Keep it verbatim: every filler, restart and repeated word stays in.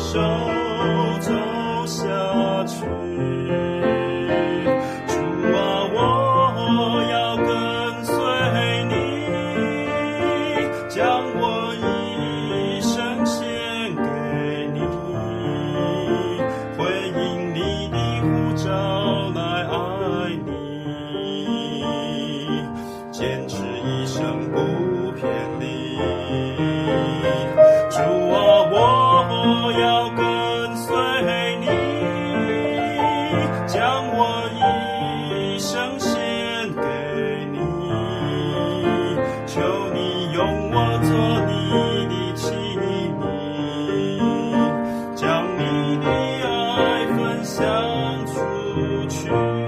手走下去。主啊，我要跟随你，将我一生献给你，回应你的呼召来爱你，坚持一生不偏离。主啊，我要跟随你，将我一生献给你，求你用我做你的器皿，将你的爱分享出去。